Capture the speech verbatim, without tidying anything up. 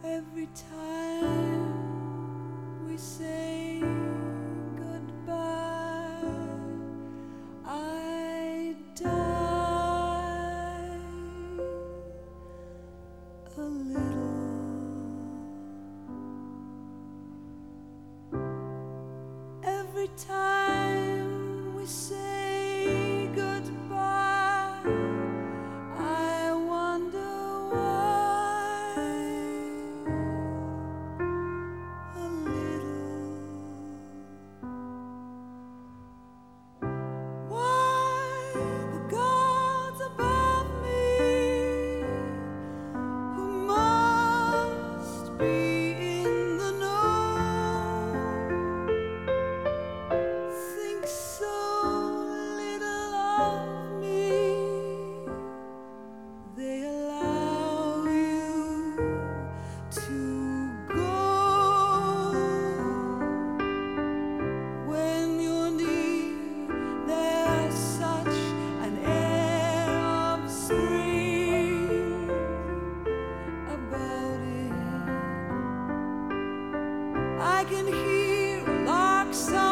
Every time we say goodbye, I die a little. Every time we say goodbye, I wonder why a little. Why the gods above me, who must be in the know, think so little of me. They allow you to go when you're near. There's such an air of spring about it. I can hear a lark song